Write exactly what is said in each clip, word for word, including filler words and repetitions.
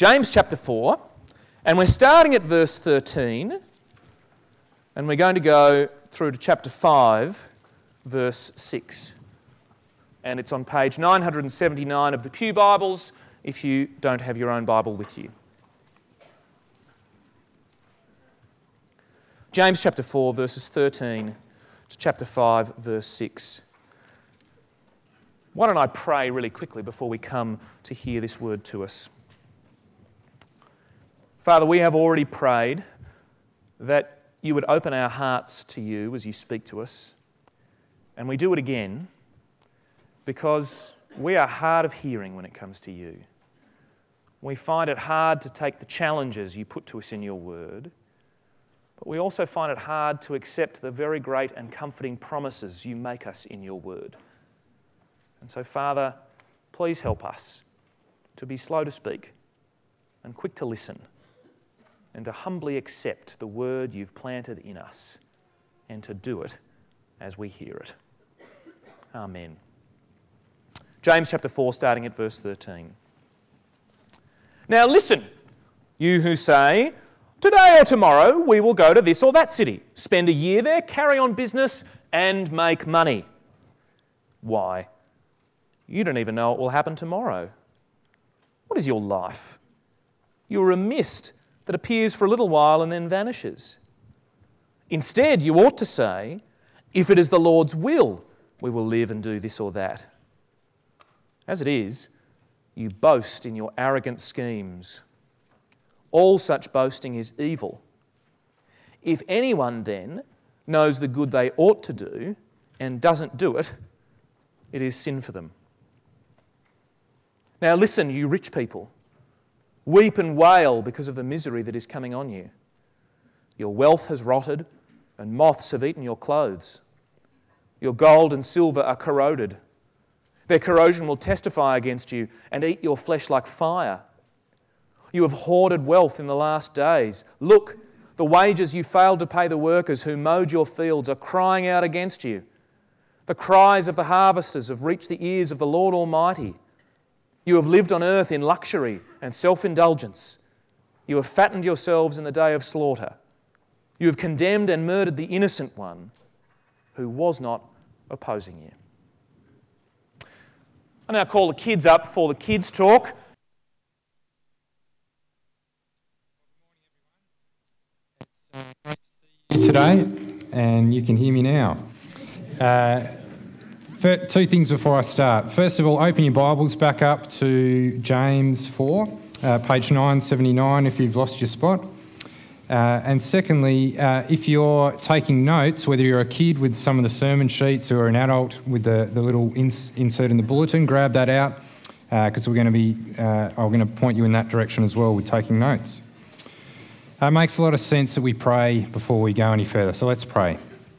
James chapter four, and we're starting at verse thirteen, and we're going to go through to chapter five, verse six. And it's on page nine hundred seventy-nine of the Pew Bibles, if you don't have your own Bible with you. James chapter four, verses thirteen to chapter five, verse six. Why don't I pray really quickly before we come to hear this word to us? Father, we have already prayed that you would open our hearts to you as you speak to us. And we do it again because we are hard of hearing when it comes to you. We find it hard to take the challenges you put to us in your word, but we also find it hard to accept the very great and comforting promises you make us in your word. And so, Father, please help us to be slow to speak and quick to listen, and to humbly accept the word you've planted in us, and to do it as we hear it. Amen. James chapter four, starting at verse thirteen. Now listen, you who say, today or tomorrow we will go to this or that city, spend a year there, carry on business, and make money. Why? You don't even know what will happen tomorrow. What is your life? You are a mist that appears for a little while and then vanishes. Instead, you ought to say, if it is the Lord's will, we will live and do this or that. As it is, you boast in your arrogant schemes. All such boasting is evil. If anyone then knows the good they ought to do and doesn't do it, it is sin for them. Now listen, you rich people. Weep and wail because of the misery that is coming on you. Your wealth has rotted, and moths have eaten your clothes. Your gold and silver are corroded. Their corrosion will testify against you and eat your flesh like fire. You have hoarded wealth in the last days. Look, the wages you failed to pay the workers who mowed your fields are crying out against you. The cries of the harvesters have reached the ears of the Lord Almighty. You have lived on earth in luxury and self-indulgence. You have fattened yourselves in the day of slaughter. You have condemned and murdered the innocent one who was not opposing you. I now call the kids up for the kids' talk. It's uh, great to see you today, and you can hear me now. Uh, Two things before I start. First of all, open your Bibles back up to James four, uh, page nine seventy-nine if you've lost your spot. Uh, and secondly, uh, if you're taking notes, whether you're a kid with some of the sermon sheets or an adult with the, the little ins- insert in the bulletin, grab that out because uh, we're going to be, uh, I'm going to point you in that direction as well with taking notes. Uh, it makes a lot of sense that we pray before we go any further, so let's pray.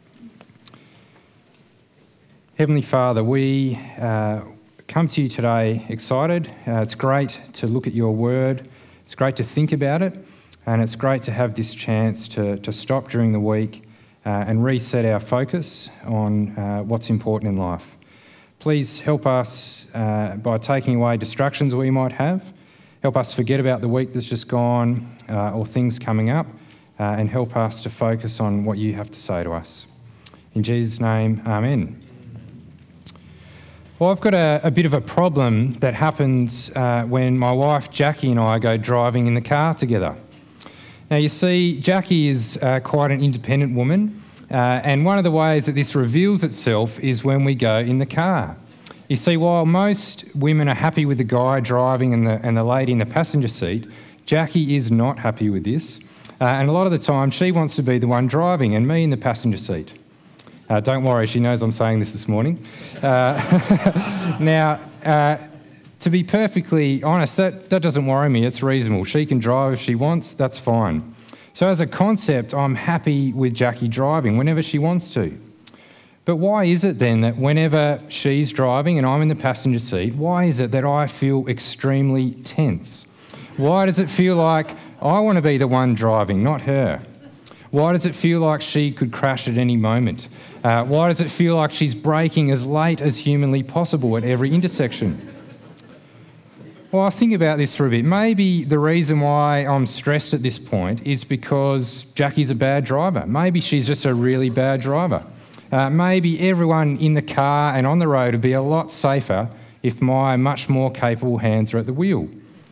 Heavenly Father, we uh, come to you today excited. Uh, it's great to look at your word. It's great to think about it. And it's great to have this chance to, to stop during the week uh, and reset our focus on uh, what's important in life. Please help us uh, by taking away distractions we might have. Help us forget about the week that's just gone uh, or things coming up uh, and help us to focus on what you have to say to us. In Jesus' name, amen. Well, I've got a, a bit of a problem that happens uh, when my wife Jackie and I go driving in the car together. Now, you see, Jackie is uh, quite an independent woman, uh, and one of the ways that this reveals itself is when we go in the car. You see, while most women are happy with the guy driving and the, and the lady in the passenger seat, Jackie is not happy with this, uh, and a lot of the time she wants to be the one driving and me in the passenger seat. Uh, don't worry, she knows I'm saying this this morning. Uh, now, uh, to be perfectly honest, that, that doesn't worry me. It's reasonable. She can drive if she wants, that's fine. So as a concept, I'm happy with Jackie driving whenever she wants to. But why is it then that whenever she's driving and I'm in the passenger seat, why is it that I feel extremely tense? Why does it feel like I want to be the one driving, not her? Why does it feel like she could crash at any moment? Uh, why does it feel like she's braking as late as humanly possible at every intersection? Well, I think about this for a bit. Maybe the reason why I'm stressed at this point is because Jackie's a bad driver. Maybe she's just a really bad driver. Uh, maybe everyone in the car and on the road would be a lot safer if my much more capable hands are at the wheel.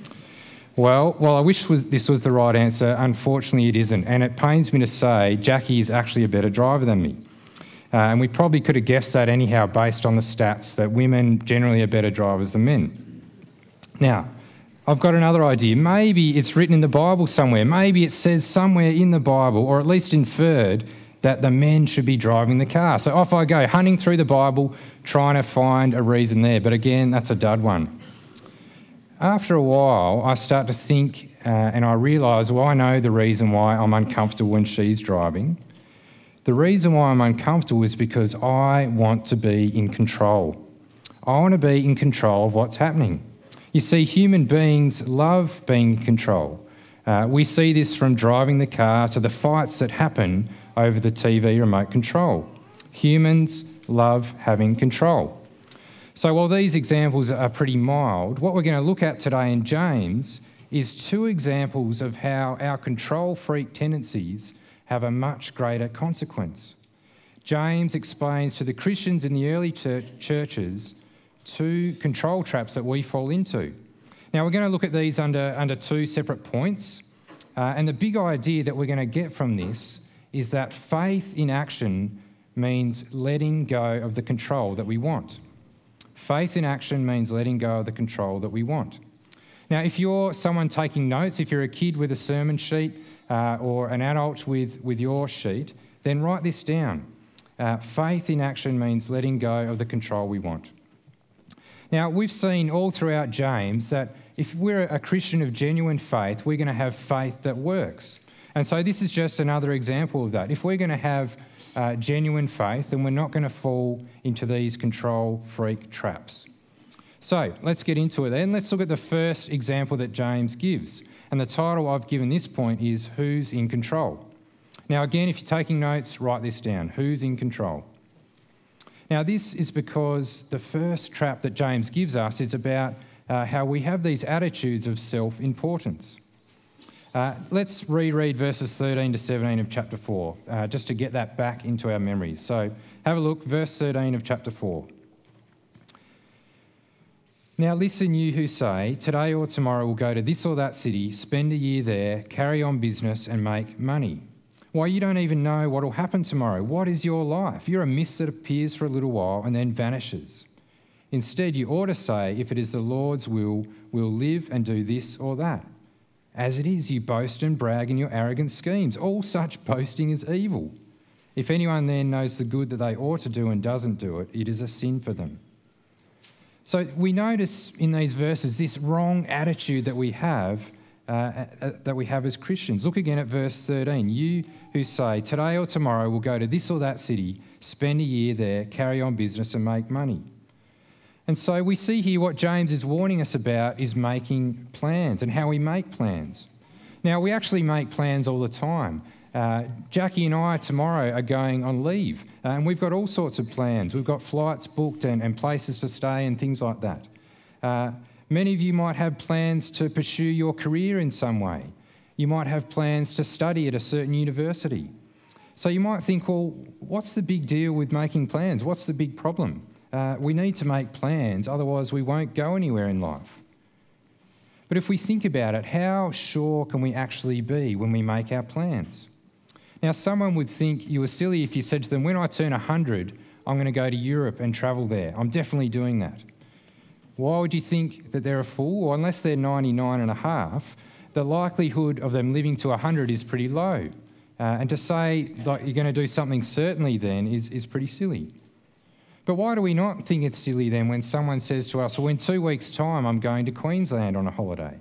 Well, while I wish was, this was the right answer, unfortunately it isn't. And it pains me to say Jackie is actually a better driver than me. Uh, and we probably could have guessed that anyhow based on the stats that women generally are better drivers than men. Now, I've got another idea. Maybe it's written in the Bible somewhere. Maybe it says somewhere in the Bible, or at least inferred, that the men should be driving the car. So off I go, hunting through the Bible, trying to find a reason there. But again, that's a dud one. After a while, I start to think uh, and I realise, well, I know the reason why I'm uncomfortable when she's driving. The reason why I'm uncomfortable is because I want to be in control. I want to be in control of what's happening. You see, human beings love being in control. Uh, we see this from driving the car to the fights that happen over the T V remote control. Humans love having control. So while these examples are pretty mild, what we're going to look at today in James is two examples of how our control freak tendencies have a much greater consequence. James explains to the Christians in the early church, churches two control traps that we fall into. Now, we're going to look at these under, under two separate points. Uh, and the big idea that we're going to get from this is that faith in action means letting go of the control that we want. Faith in action means letting go of the control that we want. Now, if you're someone taking notes, if you're a kid with a sermon sheet uh, or an adult with, with your sheet, then write this down. Uh, faith in action means letting go of the control we want. Now, we've seen all throughout James that if we're a Christian of genuine faith, we're going to have faith that works. And so this is just another example of that. If we're going to have uh, genuine faith, then we're not going to fall into these control freak traps. So let's get into it then. Let's look at the first example that James gives. And the title I've given this point is Who's in Control? Now, again, if you're taking notes, write this down. Who's in control? Now, this is because the first trap that James gives us is about uh, how we have these attitudes of self-importance. Uh, let's reread verses thirteen to seventeen of chapter four, uh, just to get that back into our memories. So have a look, verse thirteen of chapter four. Now listen, you who say, today or tomorrow we'll go to this or that city, spend a year there, carry on business and make money. Why, you don't even know what will happen tomorrow. What is your life? You're a mist that appears for a little while and then vanishes. Instead, you ought to say, if it is the Lord's will, we'll live and do this or that. As it is, you boast and brag in your arrogant schemes. All such boasting is evil. If anyone then knows the good that they ought to do and doesn't do it, it is a sin for them. So we notice in these verses this wrong attitude that we have Uh, uh, that we have as Christians. Look again at verse thirteen. You who say, today or tomorrow we'll go to this or that city, spend a year there, carry on business and make money. And so we see here what James is warning us about is making plans and how we make plans. Now, we actually make plans all the time. Uh, Jackie and I tomorrow are going on leave uh, and we've got all sorts of plans. We've got flights booked and, and places to stay and things like that. Uh, Many of you might have plans to pursue your career in some way. You might have plans to study at a certain university. So you might think, well, what's the big deal with making plans? What's the big problem? Uh, we need to make plans, otherwise we won't go anywhere in life. But if we think about it, how sure can we actually be when we make our plans? Now, someone would think you were silly if you said to them, when I turn one hundred, I'm going to go to Europe and travel there. I'm definitely doing that. Why would you think that they're a fool? Well, unless they're ninety-nine and a half, the likelihood of them living to one hundred is pretty low. Uh, and to say like you're going to do something certainly then is, is pretty silly. But why do we not think it's silly then when someone says to us, well, in two weeks' time I'm going to Queensland on a holiday?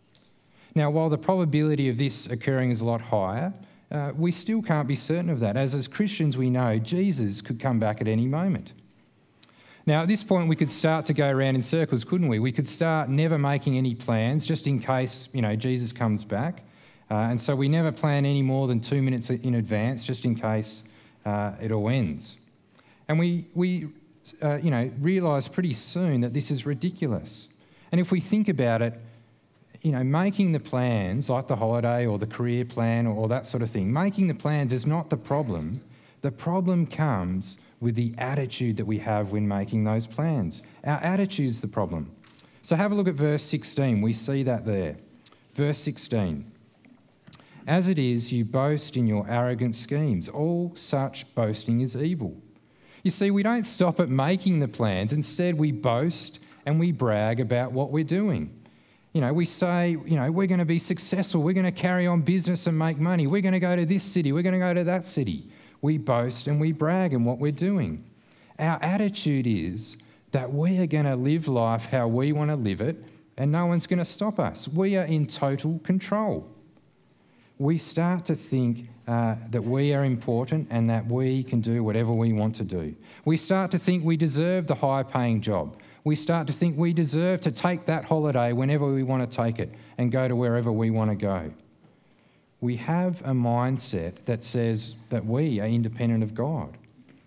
Now, while the probability of this occurring is a lot higher, uh, we still can't be certain of that, as as Christians we know Jesus could come back at any moment. Now, at this point, we could start to go around in circles, couldn't we? We could start never making any plans just in case, you know, Jesus comes back. Uh, and so we never plan any more than two minutes in advance just in case uh, it all ends. And we, we uh, you know, realise pretty soon that this is ridiculous. And if we think about it, you know, making the plans, like the holiday or the career plan or that sort of thing, making the plans is not the problem. The problem comes with the attitude that we have when making those plans. Our attitude is the problem. So have a look at verse sixteen. We see that there. Verse sixteen. As it is, you boast in your arrogant schemes. All such boasting is evil. You see, we don't stop at making the plans. Instead, we boast and we brag about what we're doing. You know, we say, you know, we're going to be successful. We're going to carry on business and make money. We're going to go to this city. We're going to go to that city. We boast and we brag in what we're doing. Our attitude is that we are going to live life how we want to live it, and no one's going to stop us. We are in total control. We start to think uh, that we are important and that we can do whatever we want to do. We start to think we deserve the high-paying job. We start to think we deserve to take that holiday whenever we want to take it and go to wherever we want to go. We have a mindset that says that we are independent of God.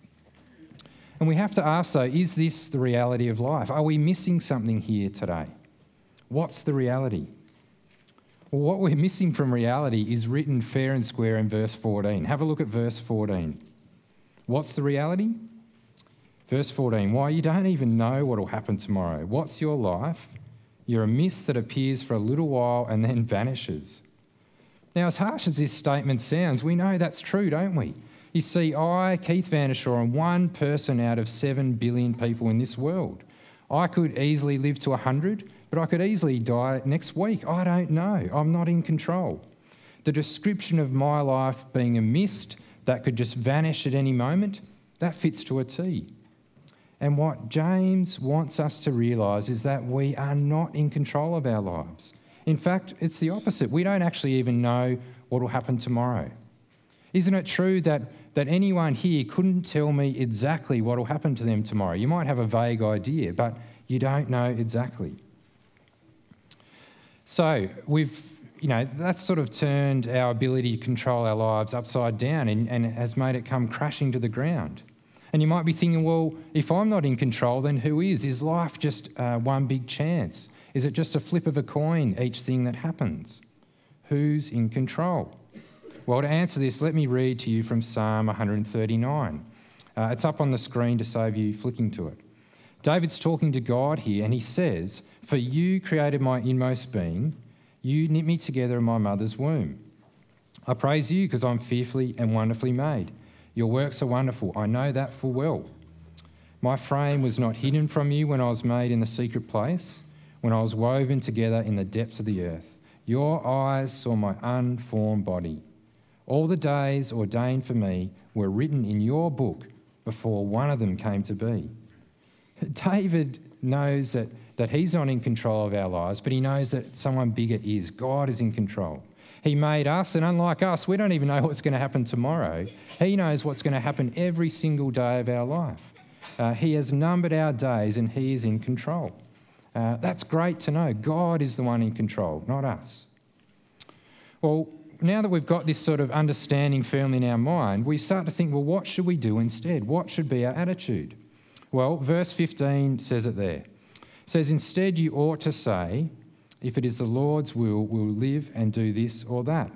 And we have to ask, though, is this the reality of life? Are we missing something here today? What's the reality? Well, what we're missing from reality is written fair and square in verse fourteen. Have a look at verse fourteen. What's the reality? Verse fourteen, why, you don't even know what will happen tomorrow. What's your life? You're a mist that appears for a little while and then vanishes. Now, as harsh as this statement sounds, we know that's true, don't we? You see, I, Keith Vandishaw, am one person out of seven billion people in this world. I could easily live to one hundred, but I could easily die next week. I don't know. I'm not in control. The description of my life being a mist that could just vanish at any moment, that fits to a T. And what James wants us to realise is that we are not in control of our lives. In fact, it's the opposite. We don't actually even know what will happen tomorrow. Isn't it true that, that anyone here couldn't tell me exactly what will happen to them tomorrow? You might have a vague idea, but you don't know exactly. So we've, you know, that's sort of turned our ability to control our lives upside down and, and has made it come crashing to the ground. And you might be thinking, well, if I'm not in control, then who is? Is life just uh, one big chance? Is it just a flip of a coin, each thing that happens? Who's in control? Well, to answer this, let me read to you from Psalm one thirty-nine. Uh, it's up on the screen to save you flicking to it. David's talking to God here, and he says, "For you created my inmost being. You knit me together in my mother's womb. I praise you because I'm fearfully and wonderfully made. Your works are wonderful. I know that full well. My frame was not hidden from you when I was made in the secret place, when I was woven together in the depths of the earth. Your eyes saw my unformed body. All the days ordained for me were written in your book before one of them came to be." David knows that, that he's not in control of our lives, but he knows that someone bigger is. God is in control. He made us, and unlike us, we don't even know what's going to happen tomorrow. He knows what's going to happen every single day of our life. Uh, he has numbered our days and he is in control. Uh, that's great to know. God is the one in control, not us. Well, now that we've got this sort of understanding firmly in our mind, we start to think, well, what should we do instead? What should be our attitude? Well, verse fifteen says it there. It says, "Instead you ought to say, if it is the Lord's will, we'll live and do this or that."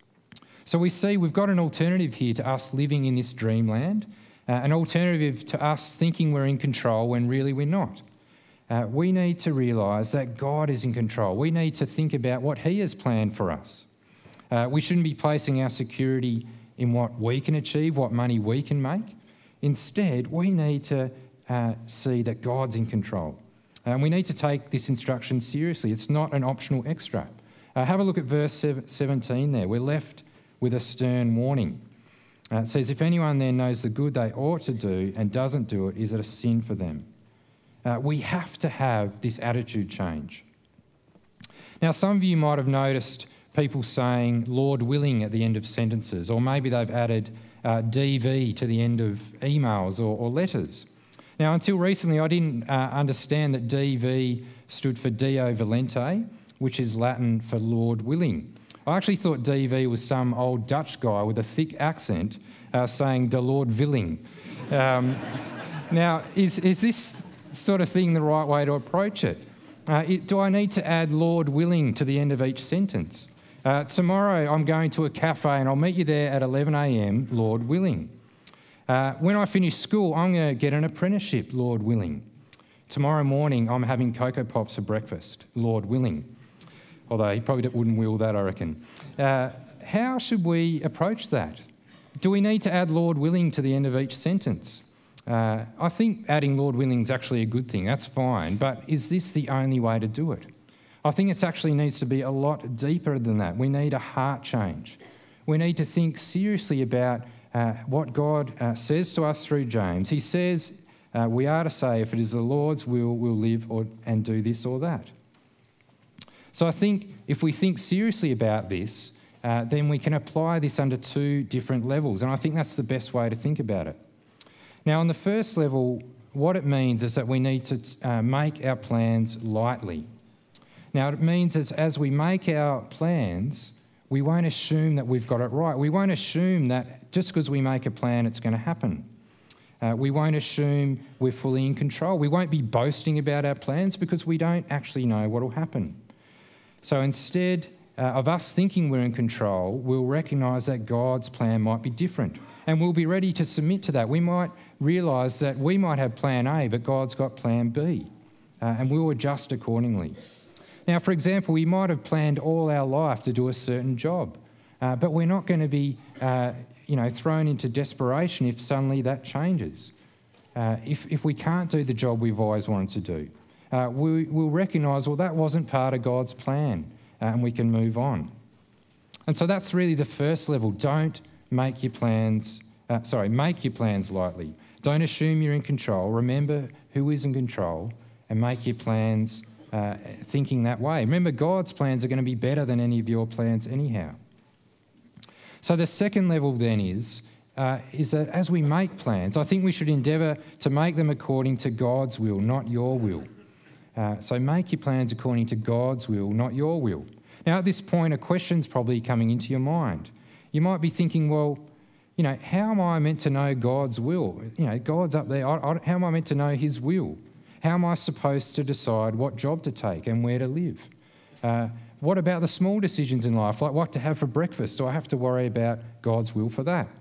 So we see we've got an alternative here to us living in this dreamland, uh, an alternative to us thinking we're in control when really we're not. Uh, we need to realise that God is in control. We need to think about what he has planned for us. Uh, we shouldn't be placing our security in what we can achieve, what money we can make. Instead, we need to uh, see that God's in control. And we need to take this instruction seriously. It's not an optional extra. Uh, have a look at verse seventeen there. We're left with a stern warning. Uh, it says, "If anyone then knows the good they ought to do and doesn't do it, is it a sin for them?" Uh, we have to have this attitude change. Now, some of you might have noticed people saying "Lord willing" at the end of sentences, or maybe they've added uh, D V to the end of emails or, or letters. Now, until recently, I didn't uh, understand that D V stood for Dio Volente, which is Latin for Lord willing. I actually thought D V was some old Dutch guy with a thick accent uh, saying "de Lord willing." Um, now, is, is this sort of thing the right way to approach it? Uh, it, do I need to add Lord willing to the end of each sentence? Uh, tomorrow I'm going to a cafe and I'll meet you there at eleven a m, Lord willing. Uh, when I finish school, I'm going to get an apprenticeship, Lord willing. Tomorrow morning, I'm having Cocoa Pops for breakfast, Lord willing. Although he probably wouldn't will that, I reckon. Uh, how should we approach that? Do we need to add Lord willing to the end of each sentence? Uh, I think adding Lord willing is actually a good thing, that's fine, but is this the only way to do it? I think it actually needs to be a lot deeper than that. We need a heart change. We need to think seriously about uh, what God uh, says to us through James. He says uh, we are to say, if it is the Lord's will, we'll live or, and do this or that. So I think if we think seriously about this, uh, then we can apply this under two different levels, and I think that's the best way to think about it. Now, on the first level, what it means is that we need to uh, make our plans lightly. Now, it means as, as we make our plans, we won't assume that we've got it right. We won't assume that just because we make a plan, it's going to happen. Uh, we won't assume we're fully in control. We won't be boasting about our plans because we don't actually know what will happen. So instead uh, of us thinking we're in control, we'll recognise that God's plan might be different, and we'll be ready to submit to that. We might realise that we might have plan A, but God's got plan B, uh, and we'll adjust accordingly. Now, for example, we might have planned all our life to do a certain job, uh, but we're not going to be uh, you know, thrown into desperation if suddenly that changes. Uh, if, if we can't do the job we've always wanted to do, uh, we, we'll recognise, well, that wasn't part of God's plan, uh, and we can move on. And so that's really the first level. Don't make your plans, uh, sorry, make your plans lightly. Don't assume you're in control. Remember who is in control and make your plans uh, thinking that way. Remember, God's plans are going to be better than any of your plans anyhow. So the second level then is, uh, is that as we make plans, I think we should endeavour to make them according to God's will, not your will. Uh, so make your plans according to God's will, not your will. Now at this point, a question's probably coming into your mind. You might be thinking, well, you know, how am I meant to know God's will? You know, God's up there. I, I, how am I meant to know his will? How am I supposed to decide what job to take and where to live? Uh, What about the small decisions in life, like what to have for breakfast? Do I have to worry about God's will for that?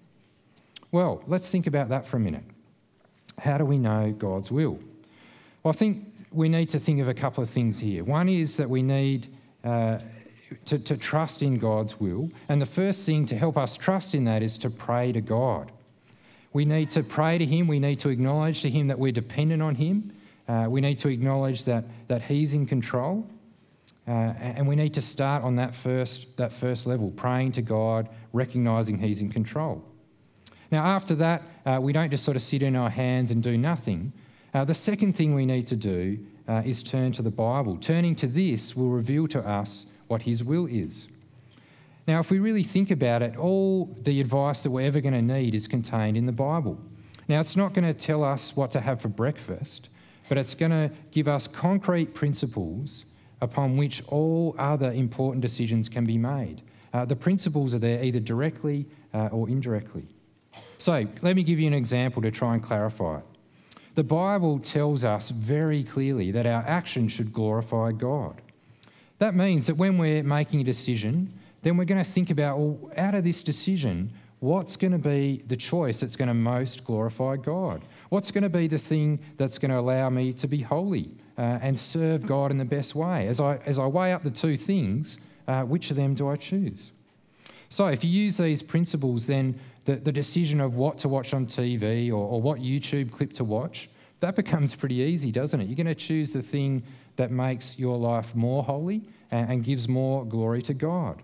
Well, let's think about that for a minute. How do we know God's will? Well, I think we need to think of a couple of things here. One is that we need uh, to, to trust in God's will, and the first thing to help us trust in that is to pray to God. We need to pray to him. We need to acknowledge to him that we're dependent on him. Uh, we need to acknowledge that, that he's in control. Uh, and we need to start on that first, that first level, praying to God, recognising he's in control. Now, after that, uh, we don't just sort of sit in our hands and do nothing. Uh, the second thing we need to do uh, is turn to the Bible. Turning to this will reveal to us what his will is. Now, if we really think about it, all the advice that we're ever going to need is contained in the Bible. Now, it's not going to tell us what to have for breakfast, but it's going to give us concrete principles upon which all other important decisions can be made. Uh, the principles are there either directly uh, or indirectly. So let me give you an example to try and clarify it. The Bible tells us very clearly that our actions should glorify God. That means that when we're making a decision, then we're going to think about, well, out of this decision, what's going to be the choice that's going to most glorify God? What's going to be the thing that's going to allow me to be holy uh, and serve God in the best way? As I, as I weigh up the two things, uh, which of them do I choose? So if you use these principles, then the, the decision of what to watch on T V or, or what YouTube clip to watch, that becomes pretty easy, doesn't it? You're going to choose the thing that makes your life more holy and, and gives more glory to God.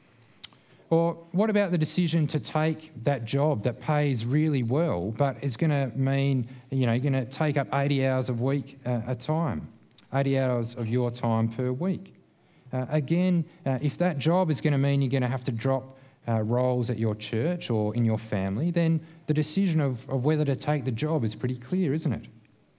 Or what about the decision to take that job that pays really well but is going to mean, you know, you're going to take up eighty hours a week uh, a time, eighty hours of your time per week? Uh, again, uh, if that job is going to mean you're going to have to drop uh, roles at your church or in your family, then the decision of, of whether to take the job is pretty clear, isn't it?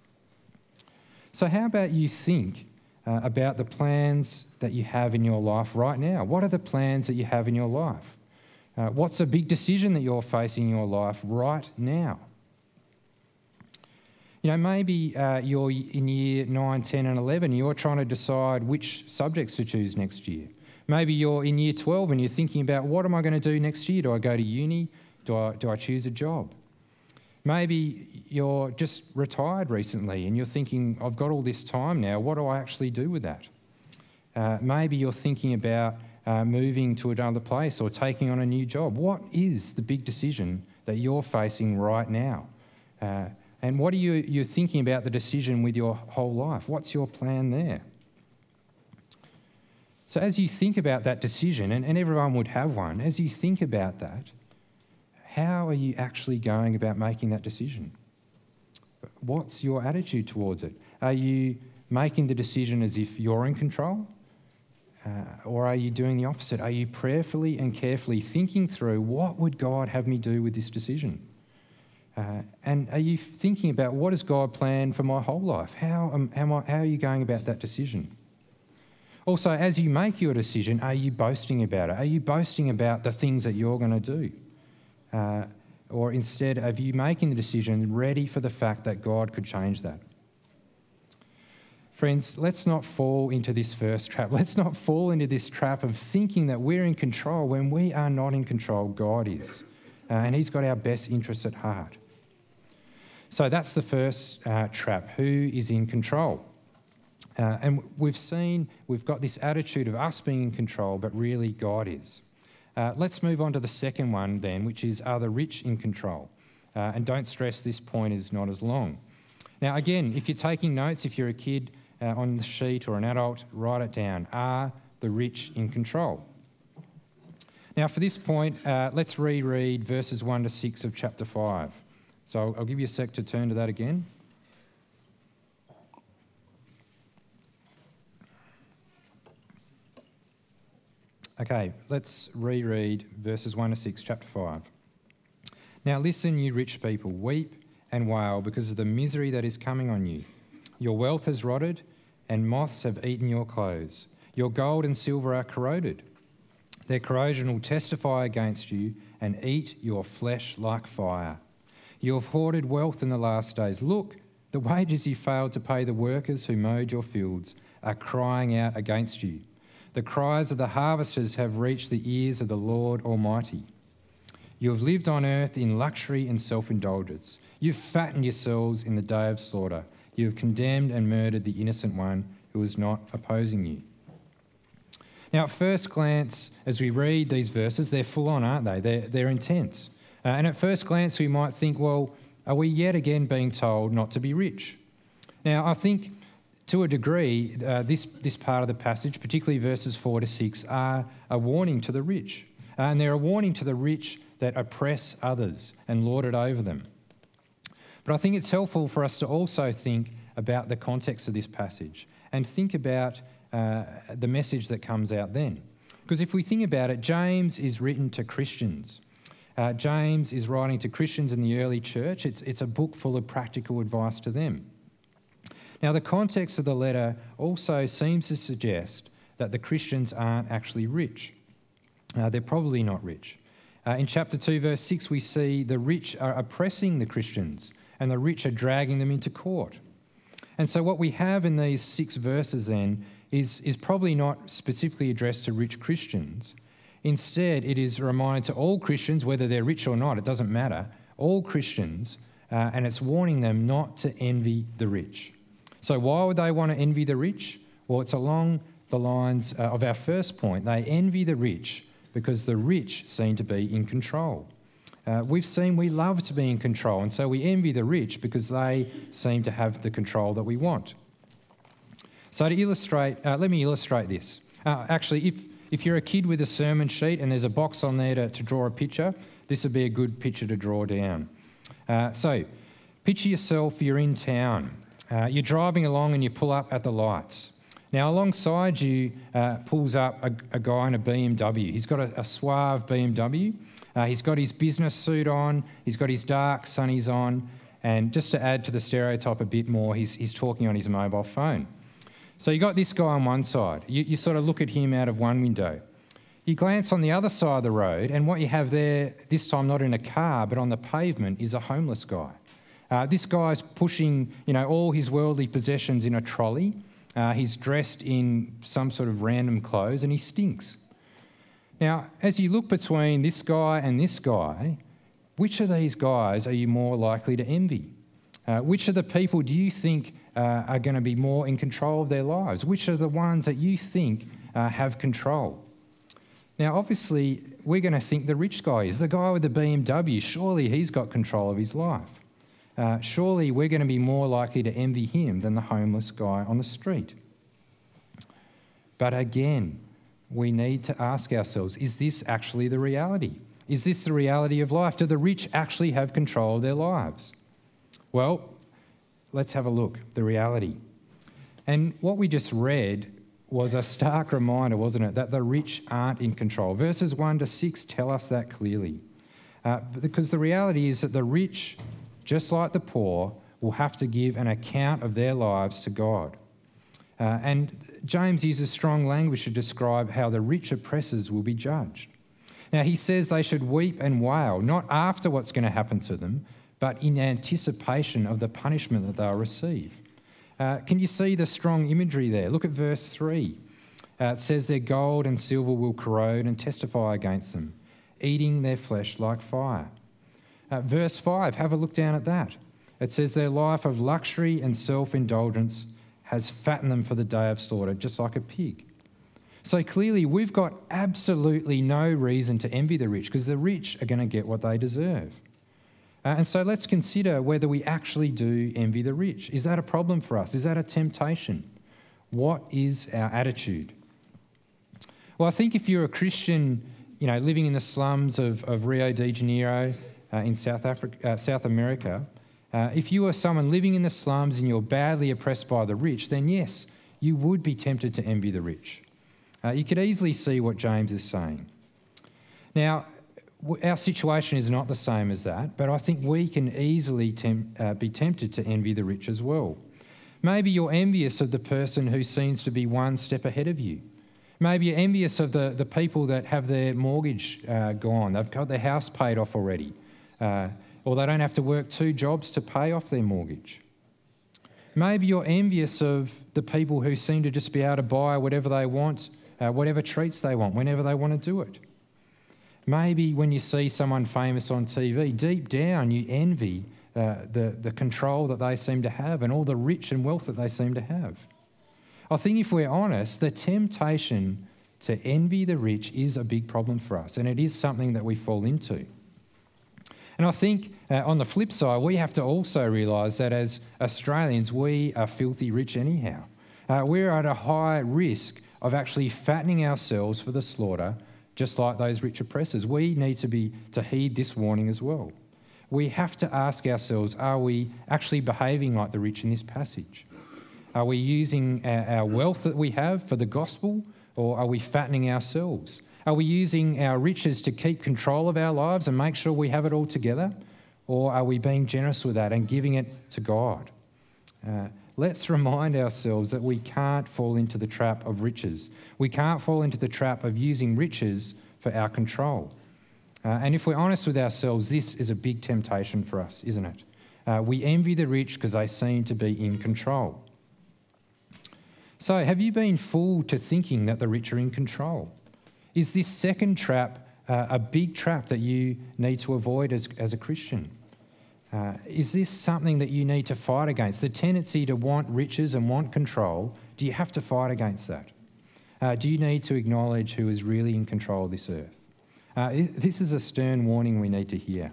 So how about you think Uh, about the plans that you have in your life right now? What are the plans that you have in your life? Uh, what's a big decision that you're facing in your life right now? You know, maybe uh, you're in year nine, ten and eleven, you're trying to decide which subjects to choose next year. Maybe you're in year twelve and you're thinking about, what am I going to do next year? Do I go to uni? Do I, do I choose a job? Maybe you're just retired recently and you're thinking, I've got all this time now, what do I actually do with that? Uh, maybe you're thinking about uh, moving to another place or taking on a new job. What is the big decision that you're facing right now? Uh, and what are you you're thinking about the decision with your whole life? What's your plan there? So as you think about that decision, and, and everyone would have one, as you think about that, how are you actually going about making that decision? What's your attitude towards it? Are you making the decision as if you're in control? Uh, or are you doing the opposite? Are you prayerfully and carefully thinking through, what would God have me do with this decision? Uh, and are you thinking about, what does God plan for my whole life? How, am, am I, how are you going about that decision? Also, as you make your decision, are you boasting about it? Are you boasting about the things that you're going to do? Uh, or instead, are you making the decision ready for the fact that God could change that? Friends, let's not fall into this first trap. Let's not fall into this trap of thinking that we're in control when we are not in control. God is. Uh, and He's got our best interests at heart. So that's the first uh, trap. Who is in control? Uh, and we've seen, we've got this attitude of us being in control, but really God is. Uh, let's move on to the second one then, which is, are the rich in control? Uh, and don't stress, this point is not as long. Now again, if you're taking notes, if you're a kid uh, on the sheet or an adult, write it down. Are the rich in control? Now for this point, uh, let's reread verses one to six of chapter five. So I'll, I'll give you a sec to turn to that again. Okay, let's reread verses one to six, chapter five. Now listen, you rich people, weep and wail because of the misery that is coming on you. Your wealth has rotted, and moths have eaten your clothes. Your gold and silver are corroded. Their corrosion will testify against you and eat your flesh like fire. You have hoarded wealth in the last days. Look, the wages you failed to pay the workers who mowed your fields are crying out against you. The cries of the harvesters have reached the ears of the Lord Almighty. You have lived on earth in luxury and self-indulgence. You have fattened yourselves in the day of slaughter. You have condemned and murdered the innocent one who was not opposing you. Now, at first glance, as we read these verses, they're full on, aren't they? They're, they're intense. Uh, and at first glance, we might think, well, are we yet again being told not to be rich? Now, I think to a degree, uh, this, this part of the passage, particularly verses four to six, are a warning to the rich. Uh, and they're a warning to the rich that oppress others and lord it over them. But I think it's helpful for us to also think about the context of this passage and think about uh, the message that comes out then. Because if we think about it, James is written to Christians. Uh, James is writing to Christians in the early church. It's, it's a book full of practical advice to them. Now, the context of the letter also seems to suggest that the Christians aren't actually rich. Uh, they're probably not rich. Uh, in chapter two, verse six, we see the rich are oppressing the Christians and the rich are dragging them into court. And so what we have in these six verses then is, is probably not specifically addressed to rich Christians. Instead, it is a reminder to all Christians, whether they're rich or not, it doesn't matter, all Christians, uh, and it's warning them not to envy the rich. So why would they want to envy the rich? Well, it's along the lines uh, of our first point. They envy the rich because the rich seem to be in control. Uh, we've seen we love to be in control, and so we envy the rich because they seem to have the control that we want. So to illustrate, uh, let me illustrate this. Uh, actually, if, if you're a kid with a sermon sheet and there's a box on there to, to draw a picture, this would be a good picture to draw down. Uh, so picture yourself, you're in town. Uh, you're driving along and you pull up at the lights. Now, alongside you uh, pulls up a, a guy in a B M W. He's got a, a suave B M W. Uh, he's got his business suit on. He's got his dark sunnies on. And just to add to the stereotype a bit more, he's, he's talking on his mobile phone. So you got this guy on one side. You, you sort of look at him out of one window. You glance on the other side of the road, and what you have there, this time not in a car, but on the pavement, is a homeless guy. Uh, this guy's pushing, you know, all his worldly possessions in a trolley. Uh, he's dressed in some sort of random clothes and he stinks. Now, as you look between this guy and this guy, which of these guys are you more likely to envy? Uh, which of the people do you think uh, are going to be more in control of their lives? Which are the ones that you think uh, have control? Now, obviously, we're going to think the rich guy is. The guy with the B M W, surely he's got control of his life. Uh, surely we're going to be more likely to envy him than the homeless guy on the street. But again, we need to ask ourselves, is this actually the reality? Is this the reality of life? Do the rich actually have control of their lives? Well, let's have a look, the reality. And what we just read was a stark reminder, wasn't it, that the rich aren't in control. Verses one to six tell us that clearly. Uh, because the reality is that the rich, just like the poor, will have to give an account of their lives to God. Uh, and James uses strong language to describe how the rich oppressors will be judged. Now, he says they should weep and wail, not after what's going to happen to them, but in anticipation of the punishment that they'll receive. Uh, can you see the strong imagery there? Look at verse three. Uh, it says their gold and silver will corrode and testify against them, eating their flesh like fire. Uh, verse five, have a look down at that. It says their life of luxury and self-indulgence has fattened them for the day of slaughter, just like a pig. So clearly we've got absolutely no reason to envy the rich because the rich are going to get what they deserve. Uh, and so let's consider whether we actually do envy the rich. Is that a problem for us? Is that a temptation? What is our attitude? Well, I think if you're a Christian, you know, living in the slums of, of Rio de Janeiro uh, in South Africa, uh, South America, uh, if you are someone living in the slums and you're badly oppressed by the rich, then yes, you would be tempted to envy the rich. Uh, you could easily see what James is saying. Now, w- our situation is not the same as that, but I think we can easily temp- uh, be tempted to envy the rich as well. Maybe you're envious of the person who seems to be one step ahead of you. Maybe you're envious of the, the people that have their mortgage uh, gone. They've got their house paid off already, uh, or they don't have to work two jobs to pay off their mortgage. Maybe you're envious of the people who seem to just be able to buy whatever they want, Uh, whatever treats they want, whenever they want to do it. Maybe when you see someone famous on T V, deep down you envy uh, the, the control that they seem to have and all the rich and wealth that they seem to have. I think if we're honest, the temptation to envy the rich is a big problem for us, and it is something that we fall into. And I think uh, on the flip side, we have to also realise that as Australians, we are filthy rich anyhow. Uh, we're at a high risk of actually fattening ourselves for the slaughter, just like those rich oppressors. We need to be to heed this warning as well. We have to ask ourselves, are we actually behaving like the rich in this passage? Are we using our, our wealth that we have for the gospel, or are we fattening ourselves? Are we using our riches to keep control of our lives and make sure we have it all together, or are we being generous with that and giving it to God? Uh, Let's remind ourselves that we can't fall into the trap of riches. We can't fall into the trap of using riches for our control. Uh, and if we're honest with ourselves, this is a big temptation for us, isn't it? Uh, we envy the rich because they seem to be in control. So have you been fooled to thinking that the rich are in control? Is this second trap uh, a big trap that you need to avoid as, as a Christian? Uh, is this something that you need to fight against? The tendency to want riches and want control, do you have to fight against that? Uh, do you need to acknowledge who is really in control of this earth? Uh, this is a stern warning we need to hear.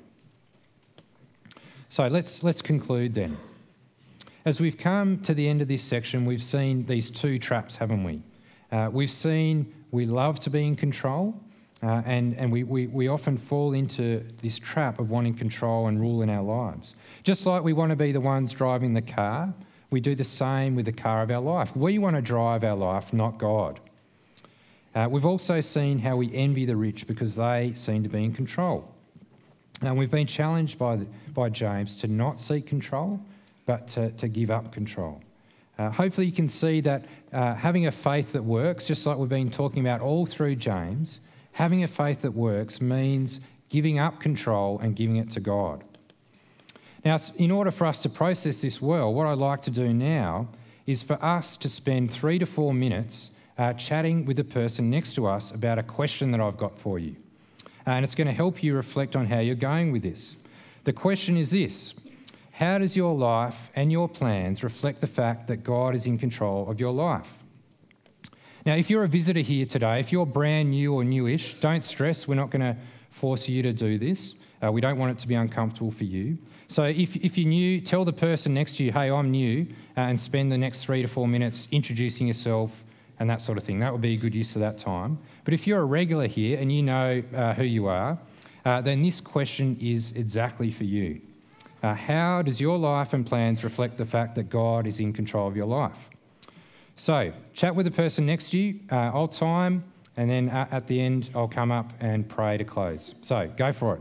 So let's, let's conclude then. As we've come to the end of this section, we've seen these two traps, haven't we? Uh, we've seen we love to be in control, Uh, and and we, we, we often fall into this trap of wanting control and rule in our lives. Just like we want to be the ones driving the car, we do the same with the car of our life. We want to drive our life, not God. Uh, we've also seen how we envy the rich because they seem to be in control. And we've been challenged by, the, by James to not seek control, but to, to give up control. Uh, hopefully you can see that uh, having a faith that works, just like we've been talking about all through James, having a faith that works means giving up control and giving it to God. Now, it's, in order for us to process this well, what I'd like to do now is for us to spend three to four minutes uh, chatting with the person next to us about a question that I've got for you. Uh, and it's going to help you reflect on how you're going with this. The question is this: how does your life and your plans reflect the fact that God is in control of your life? Now, if you're a visitor here today, if you're brand new or newish, don't stress. We're not going to force you to do this. Uh, we don't want it to be uncomfortable for you. So if, if you're new, tell the person next to you, hey, I'm new, uh, and spend the next three to four minutes introducing yourself and that sort of thing. That would be a good use of that time. But if you're a regular here and you know uh, who you are, uh, then this question is exactly for you. Uh, how does your life and plans reflect the fact that God is in control of your life? So chat with the person next to you. Uh, I'll time, and then uh, at the end I'll come up and pray to close. So go for it.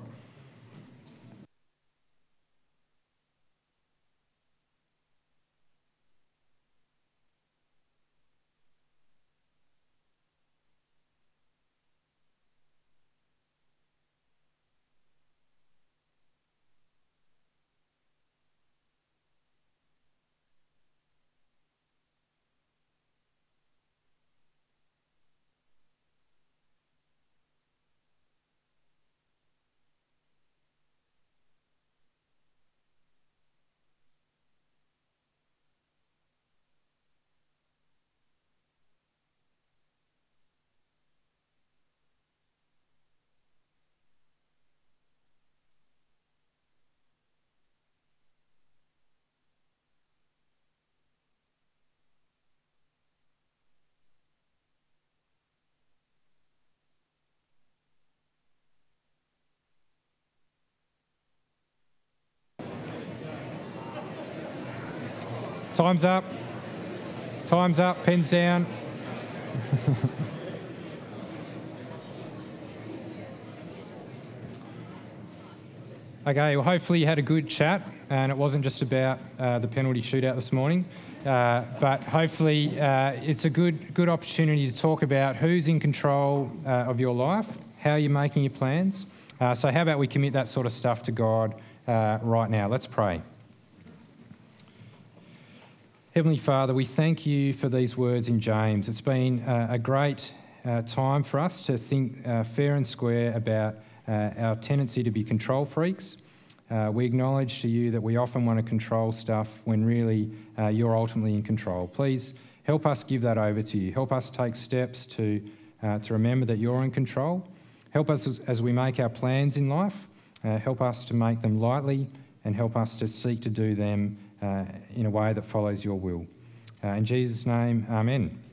Time's up. Time's up. Pens down. Okay, well, hopefully you had a good chat and it wasn't just about uh, the penalty shootout this morning. Uh, but hopefully uh, it's a good good opportunity to talk about who's in control uh, of your life, how you're making your plans. Uh, so how about we commit that sort of stuff to God uh, right now? Let's pray. Heavenly Father, we thank you for these words in James. It's been uh, a great uh, time for us to think uh, fair and square about uh, our tendency to be control freaks. Uh, we acknowledge to you that we often want to control stuff when really uh, you're ultimately in control. Please help us give that over to you. Help us take steps to, uh, to remember that you're in control. Help us as, as we make our plans in life. Uh, help us to make them lightly and help us to seek to do them Uh, in a way that follows your will. Uh, in Jesus' name, amen.